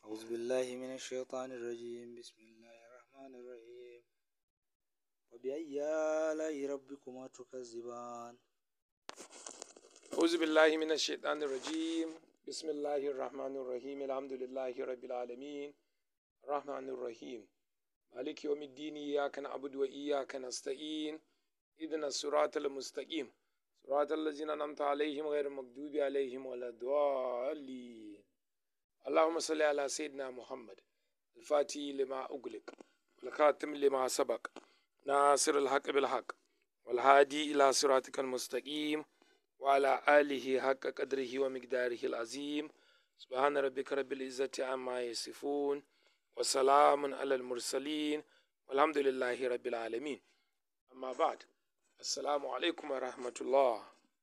أعوذ بالله من الشيطان الرجيم. بسم الله الرحمن الرحيم. وبأي آلاء ربكما تكذبان. أعوذ بالله من الشيطان الرجيم. بسم الله الرحمن الرحيم. الحمد لله رب العالمين الرحمن الرحيم مالك يوم الدين. إياك نعبد وإياك نستعين. اهدنا الصراط المستقيم صراط الذين أنعمت عليهم غير المغضوب عليهم ولا الضالين. اللهم صل على سيدنا محمد الفاتح لما أغلق والخاتم لما سبق ناصر الحق بالحق والهادي إلى صراطك المستقيم وعلى آله حق قدره ومقداره العظيم. سبحان ربك رب العزة عما يصفون وسلام على المرسلين والحمد لله رب العالمين. أما بعد، Assalamu alaikum wa rahmatullah.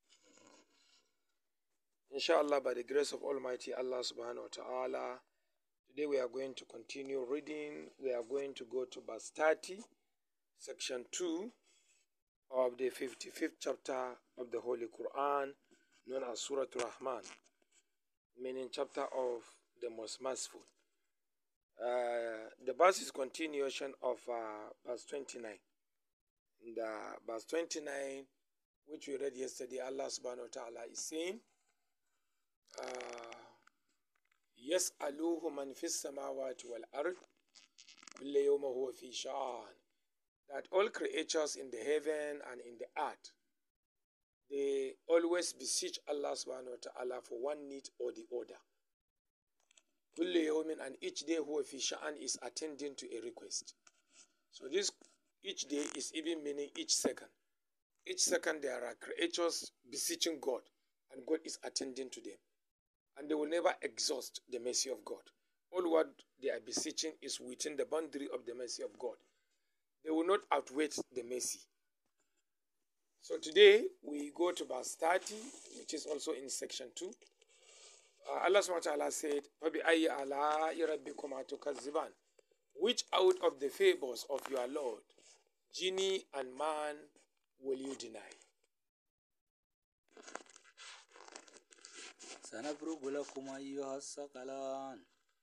Inshallah, by the grace of Almighty Allah subhanahu wa ta'ala, today we are going to continue reading. We are going to go to verse 30, section 2 of the 55th chapter of the Holy Quran, known as Surah Rahman, meaning chapter of the most merciful. The verse is continuation of verse 29. In the verse 29, which we read yesterday, Allah subhanahu wa ta'ala is saying, يَسْأَلُوهُ مَنْ فِي السَّمَاوَاتِ وَالْأَرْضِ كُلَّ يَوْمَ هُوَ فِي شَأْنٍ. That all creatures in the heaven and in the earth, they always beseech Allah subhanahu wa ta'ala for one need or the other. كُلَّ يَوْمٍ, and each day هُوَ فِي شَأْنٍ is attending to a request. So this each day is even meaning each second. Each second there are creatures beseeching God, and God is attending to them. And they will never exhaust the mercy of God. All what they are beseeching is within the boundary of the mercy of God. They will not outweigh the mercy. So today we go to verse 30, which is also in section 2. Allah subhanahu wa ta'ala said, فَبِأَيِّ آلَاءِ رَبِّكُمَا تُكَذِّبَانِ. Which out of the favors of your Lord, genie and man, will you deny? سنفرغ لكم أيها الثقلان.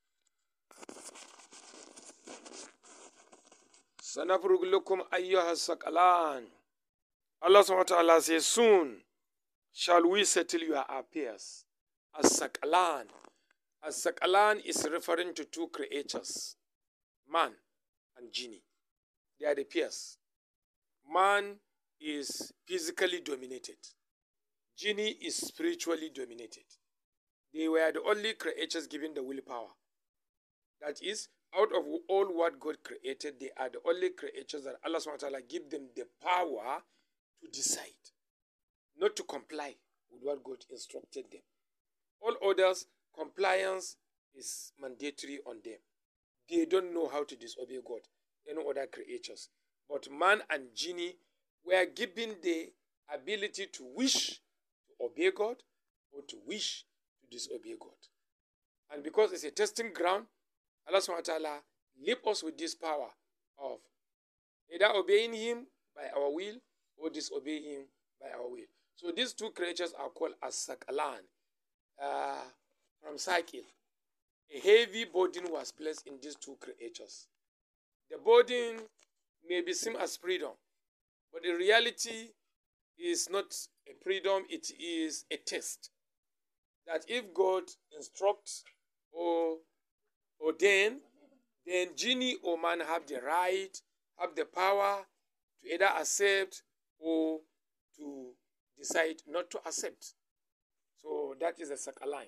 سنفرغ لكم أيها الثقلان. Allah subhanahu wa ta'ala says, soon shall we settle your affairs. As-Saqalan. As-Saqalan is referring to two creatures, man and genie. They are the peers. Man is physically dominated. Genie is spiritually dominated. They were the only creatures given the willpower. That is, out of all what God created, they are the only creatures that Allah subhanahu wa ta'ala give them the power to decide, not to comply with what God instructed them. All others, compliance is mandatory on them. They don't know how to disobey God, any other creatures. But man and genie were given the ability to wish to obey God or to wish to disobey God. And because it's a testing ground, Allah subhanahu wa ta'ala leave us with this power of either obeying Him by our will or disobeying Him by our will. So these two creatures are called as-Saqalan, from Saqil. A heavy burden was placed in these two creatures. The burden may be seen as freedom, but in reality is not a freedom, it is a test. That if God instructs or ordain, then genie or man have the right, have the power to either accept or to decide not to accept. So that is a Saqalan.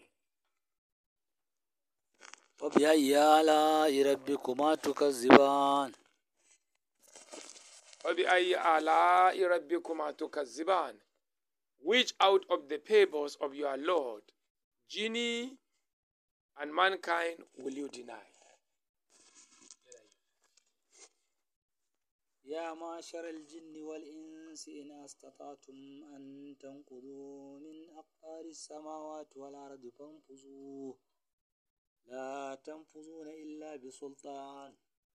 وبأي آلاء ربكما تكذبان. وَبِأَيِّ آلَاءِ رَبِّكُمَا تُكَذِّبَانِ. Which out of the favors of your Lord, genie and mankind, will you deny? يا معشر الجن والإنس إن استطعتم أن تنقذوا من أقطار السماوات والأرض فانفذوا لا تنفذون إلا بسلطان.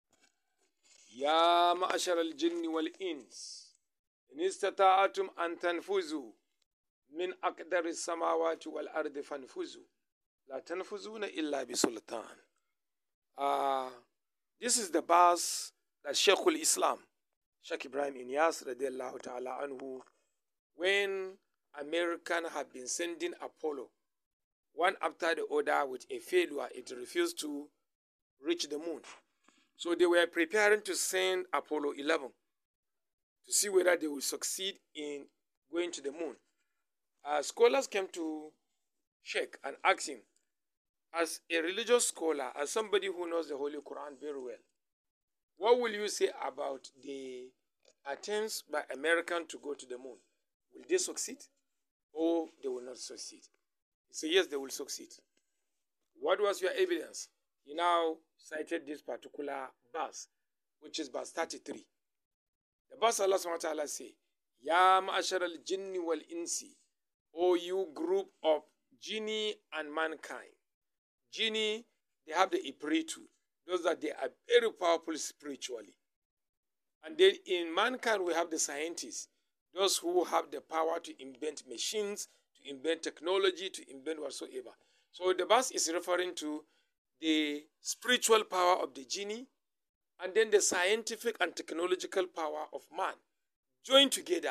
يا معشر الجن والإنس إن استطعتم أن تنفذوا من أقدار السماوات والأرض فانفذوا لا تنفذون إلا بسلطان. This is the verse that Sheikhul Islam, Sheikh Ibrahim Inyas radiallahu ta'ala anhu, when American had been sending Apollo one after the other with a failure, it refused to reach the moon. So they were preparing to send Apollo 11 to see whether they will succeed in going to the moon. Scholars came to Sheikh and asked him, as a religious scholar, as somebody who knows the Holy Quran very well, what will you say about the attempts by Americans to go to the moon? Will they succeed or they will not succeed? He said, yes, they will succeed. What was your evidence? He now cited this particular verse, which is verse 33. The verse Allah subhanahu wa ta'ala say, Ya ma'ashar al-jinni wal-insi, O you group of jinni and mankind. Jinni, they have the Ipritu, those that they are very powerful spiritually. And then in mankind, we have the scientists, those who have the power to invent machines, to invent technology, to invent whatsoever. So the verse is referring to the spiritual power of the jinni and then the scientific and technological power of man joined together.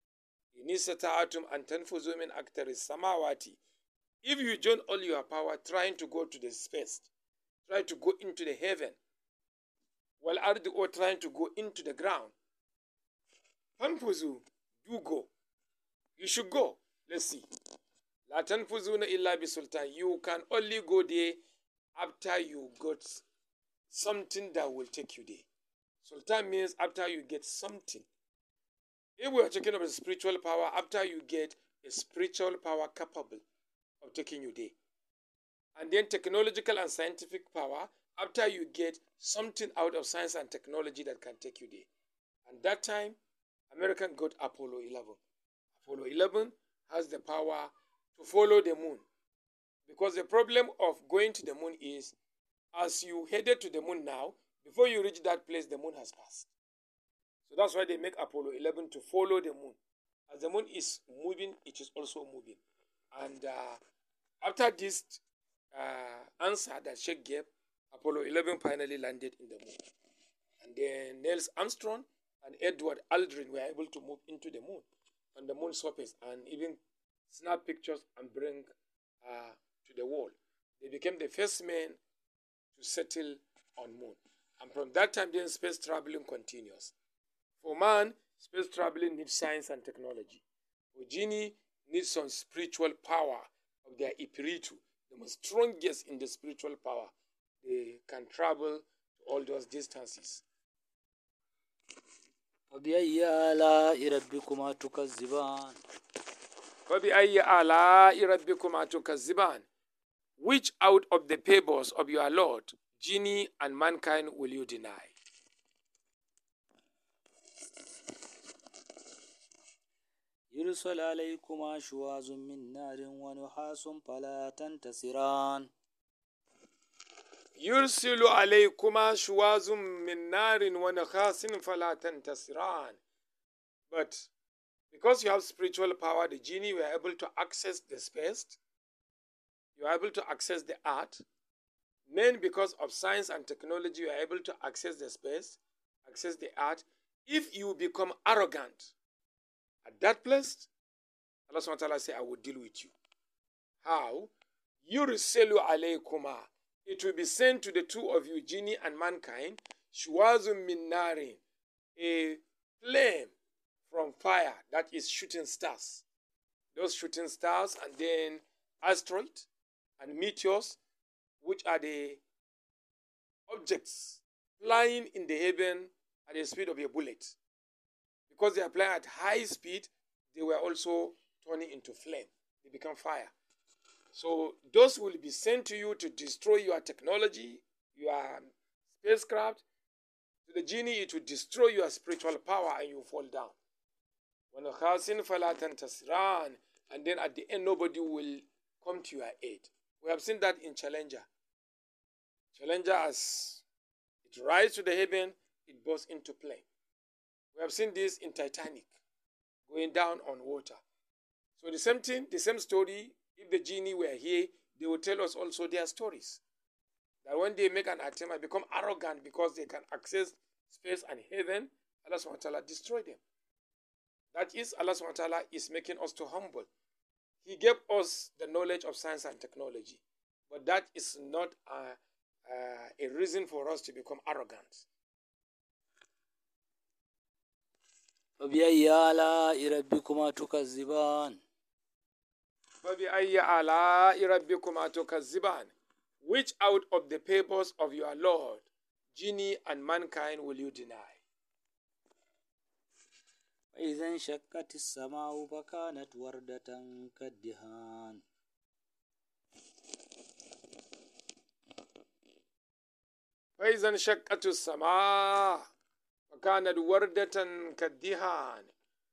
If you join all your power trying to go to the space, try to go into the heaven, while ardi or trying to go into the ground, Tanfuzu, do go. You should go. Let's see. La tanfuzuna illa bi sultan. You can only go there after you got something that will take you there. Sultan means after you get something. If we are talking about spiritual power, after you get a spiritual power capable of taking you there. And then technological and scientific power, after you get something out of science and technology that can take you there. And that time, American got Apollo 11. Apollo 11 has the power to follow the moon. Because the problem of going to the moon is, as you headed to the moon now, before you reach that place, the moon has passed. So that's why they make Apollo 11 to follow the moon. As the moon is moving, it is also moving. And after this answer that Sheikh gave, Apollo 11 finally landed in the moon. And then Neil Armstrong and Edward Aldrin were able to move into the moon, on the moon's surface, and even snap pictures and bring to the world. They became the first men to settle on moon. And from that time, then space traveling continues. For man, space traveling needs science and technology. For genie, needs some spiritual power of their Ipiritu, the most strongest in the spiritual power. They can travel to all those distances. فبأي آلاء ربكما تكذبان فبأي آلاء ربكما تكذبان. Which out of the fables of your Lord, genie and mankind, will you deny? يرسل عليكما شواظ من نار ونحاس فلا تنتصران يرسل عليكما شواظ من نار ونحاس فلا تنتصران. But because you have spiritual power, the genie were able to access the space. You are able to access the earth. Men, because of science and technology, you are able to access the space, access the earth. If you become arrogant at that place, Allah subhanahu wa ta'ala say, I will deal with you. How? Yurselu alaykuma. It will be sent to the two of you, genie and mankind, shuwazun min narin, a flame from fire, that is shooting stars. Those shooting stars, and then asteroids and meteors, which are the objects flying in the heaven at the speed of a bullet. Because they are flying at high speed, they were also turning into flame. They become fire. So those will be sent to you to destroy your technology, your spacecraft. To the genie, it will destroy your spiritual power and you fall down. And then at the end, nobody will come to your aid. We have seen that in Challenger. Challenger, as it rises to the heaven, it bursts into flame. We have seen this in Titanic, going down on water. So the same thing, the same story, if the genie were here, they would tell us also their stories. that when they make an attempt and become arrogant because they can access space and heaven, Allah subhanahu wa ta'ala destroy them. That is, Allah subhanahu wa ta'ala is making us to humble. He gave us the knowledge of science and technology, but that is not a reason for us to become arrogant. فبأي آلاء ربكما تكذبان فبأي آلاء ربكما تكذبان? Which out of the favors of your Lord, genie and mankind, will you deny? فإذا انشقت السماء فكانت وردة كالدهان فإذا انشقت السماء فكانت وردة كالدهان.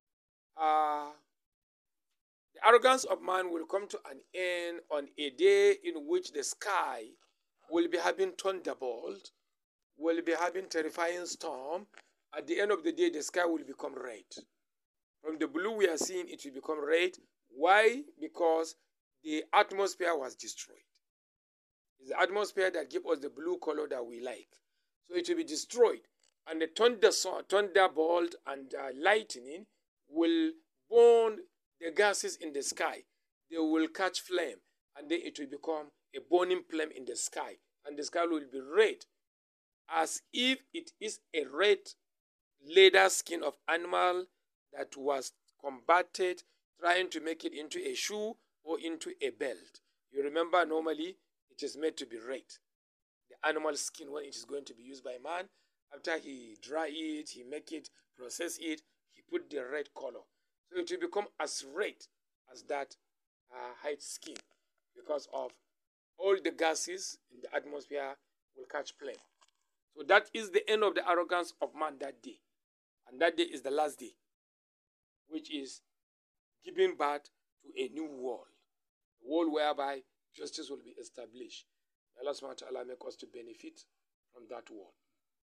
The arrogance of man will come to an end on a day in which the sky will be having thunderbolt, will be having terrifying storm. At the end of the day, the sky will become red. From the blue we are seeing, it will become red. Why? Because the atmosphere was destroyed. It's the atmosphere that gives us the blue color that we like. So it will be destroyed. And the thunderbolt and lightning will burn the gases in the sky. They will catch flame. And then it will become a burning flame in the sky. And the sky will be red. As if it is a red leather skin of animal that was combated, trying to make it into a shoe or into a belt. You remember normally it is made to be red. The animal skin, when it is going to be used by man, after he dry it, he make it, process it, he put the red color. So it will become as red as that hide skin because of all the gases in the atmosphere will catch flame. So that is the end of the arrogance of man that day. And that day is the last day, which is giving birth to a new world. A world whereby justice will be established. May Allah subhanahu wa ta'ala make us to benefit from that world.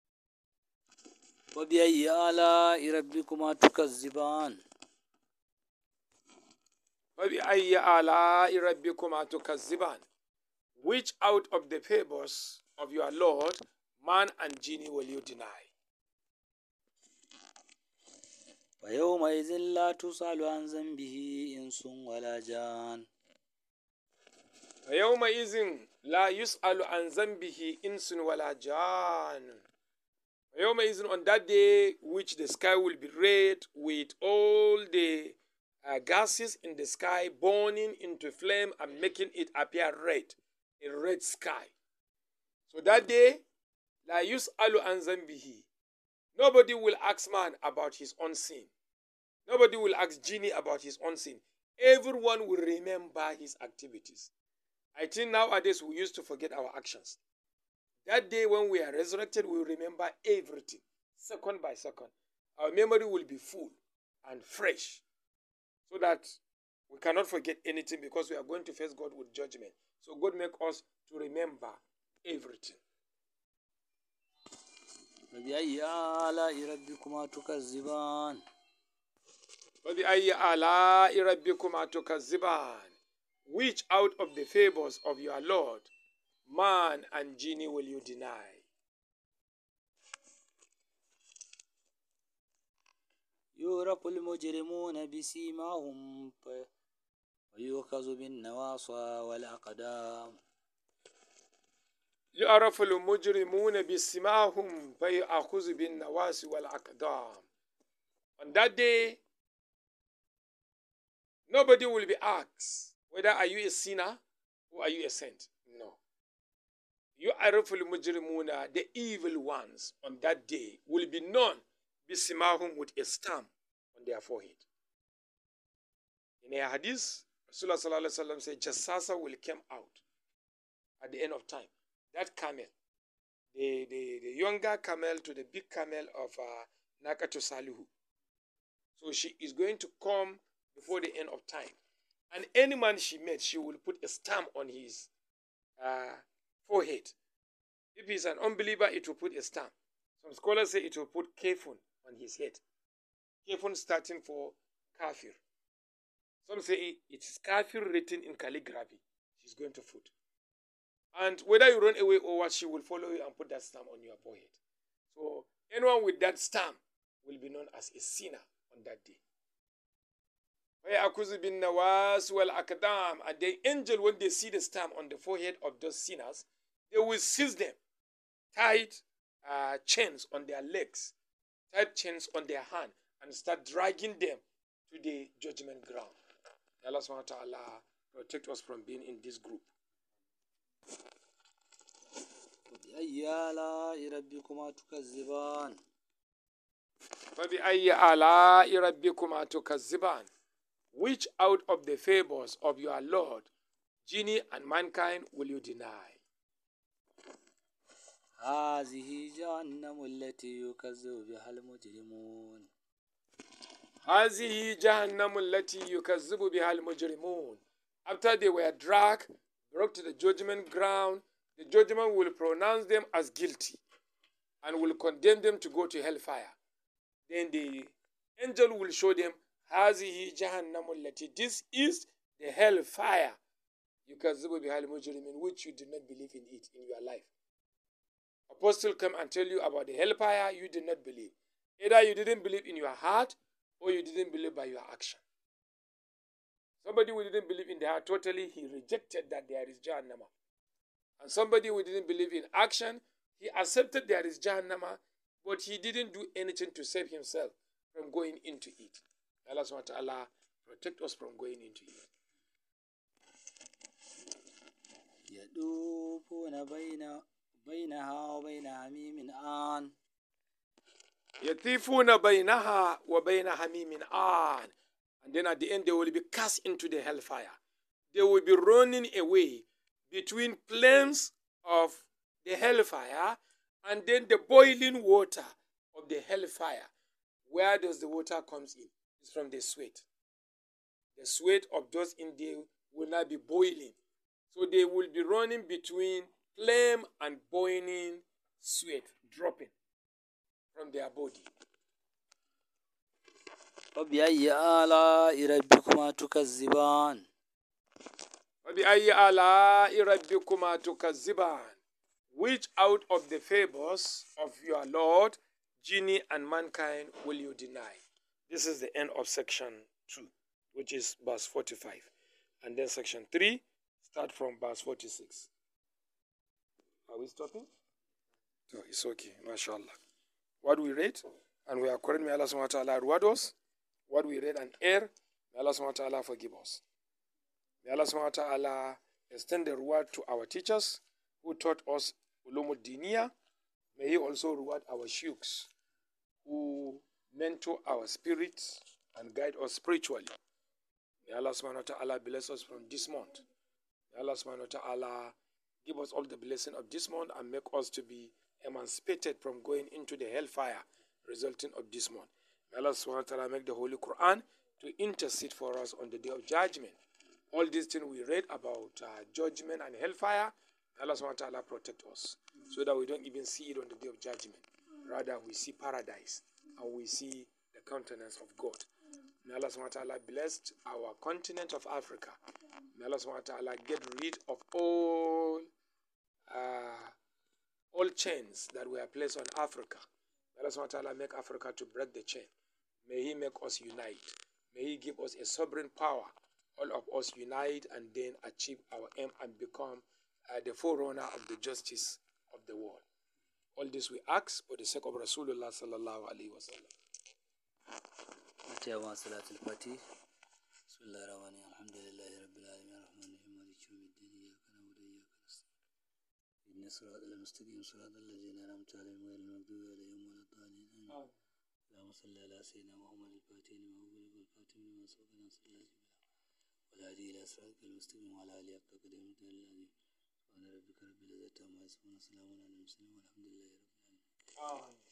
فبأي آلاء ربكما تكذبان فبأي آلاء ربكما تكذبان? Which out of the favors of your Lord, man and genie, will you deny? فيومئذ لا تسأل عن ذنبه إنس ولا جان فيومئذ لا يسأل عن ذنبه إنس ولا جان. فيومئذ, on that day which the sky will be red with all the gases in the sky burning into flame and making it appear red, a red sky. So that day, لا يسأل عن ذنبه. Nobody will ask man about his own sin. Nobody will ask genie about his own sin. Everyone will remember his activities. I think nowadays we used to forget our actions. That day when we are resurrected, we will remember everything, second by second. Our memory will be full and fresh, so that we cannot forget anything because we are going to face God with judgment. So God make us to remember everything. فبأي آلاء ربكما تكذبان فبأي آلاء ربكما تكذبان? Which out of the favors of your Lord, man and genie, will you deny? يعرف المجرمون بسيماهم ويؤخذ بالنواصي والأقدام يعرف المجرمون بسيماهم فيأخذ بالنواصي والأقدام. On that day, nobody will be asked whether are you a sinner or are you a saint. No. يعرف المجرمون, the evil ones, on that day will be known بسيماهم, with a stamp on their forehead. In a hadith, Rasulullah sallallahu alaihi wasallam said, Jassasa will come out at the end of time. That camel, the younger camel to the big camel of Nakatu Salihu. So she is going to come before the end of time. And any man she met, she will put a stamp on his forehead. If he's an unbeliever, it will put a stamp. Some scholars say it will put kafun on his head. Kafun starting for kafir. Some say it is kafir written in calligraphy. She's going to put. And whether you run away or what, she will follow you and put that stamp on your forehead. So anyone with that stamp will be known as a sinner on that day. And the angel, when they see the stamp on the forehead of those sinners, they will seize them, tight chains on their legs, tight chains on their hand, and start dragging them to the judgment ground. Allah subhanahu wa ta'ala protect us from being in this group. فبأي آلاء ربكما تكذبان فبأي آلاء ربكما تكذبان. Which out of the favors of your Lord, genie and mankind, will you deny? هذه جهنم التي يكذب بها المجرمون هذه جهنم التي يكذب بها المجرمون. After they were dragged, brought to the judgment ground, the judgment will pronounce them as guilty and will condemn them to go to hellfire. Then the angel will show them, هذه جهنم التي, this is the hellfire, يكذب بها المجرمين, which you did not believe in it in your life. Apostle come and tell you about the hellfire, you did not believe. Either you didn't believe in your heart or you didn't believe by your action. Somebody who didn't believe in the heart totally, he rejected that there is Jahannama. And somebody who didn't believe in action, he accepted there is Jahannama, but he didn't do anything to save himself from going into it. Allah subhanahu wa ta'ala protect us from going into it. يطوفون بينها وبين حميم آن يطوفون بينها وبين حميم آن. And then at the end, they will be cast into the hellfire. They will be running away between flames of the hellfire and then the boiling water of the hellfire. Where does the water comes in? It's from the sweat. The sweat of those in there will not be boiling. So they will be running between flame and boiling sweat dropping from their body. فبأي آلاء ربكما تكذبان فبأي آلاء ربكما تكذبان. Which out of the favors of your Lord, genie and mankind, will you deny? This is the end of section 2, which is verse 45. And then section 3, start from verse 46. Are we stopping? No, it's okay. MashaAllah. What we read, and we are correct, may Allah subhanahu wa ta'ala reward us. What we read and err, may Allah subhanahu wa ta'ala forgive us. May Allah subhanahu wa ta'ala extend the reward to our teachers who taught us Ulumud Diniya. May He also reward our sheikhs who mentor our spirits and guide us spiritually. May Allah subhanahu wa ta'ala bless us from this month. May Allah subhanahu wa ta'ala give us all the blessing of this month and make us to be emancipated from going into the hellfire resulting of this month. May Allah subhanahu wa ta'ala make the Holy Quran to intercede for us on the day of judgment. All these things we read about judgment and hellfire, may Allah subhanahu wa ta'ala protect us so that we don't even see it on the day of judgment. Rather, we see paradise and we see the countenance of God. May Allah subhanahu wa ta'ala bless our continent of Africa. May Allah subhanahu wa ta'ala get rid of all chains that were placed on Africa. May Allah subhanahu wa ta'ala make Africa to break the chain. May He make us unite. May He give us a sovereign power. All of us unite and then achieve our aim and become the forerunner of the justice of the world. All this we ask for the sake of Rasulullah sallallahu alaihi wasallam. فاتحة صلاة الفاتح بسم الله الرحمن الرحيم الحمد لله رب العالمين الرحمن الرحيم مالك يوم الدين إياك نعبد وإياك نستعين اهدنا الصراط المستقيم صراط الذين أنعمت عليهم غير المغضوب عليهم ولا الضالين آمين اللهم صل على سيدنا محمد الفاتح لما أغلق والخاتم لما سبق ناصر الله والهادي إلى صراطك المستقيم وعلى آله حق قدره العظيم سبحان ربك رب العزة عما يصفون وسلام على المرسلين والحمد لله رب العالمين.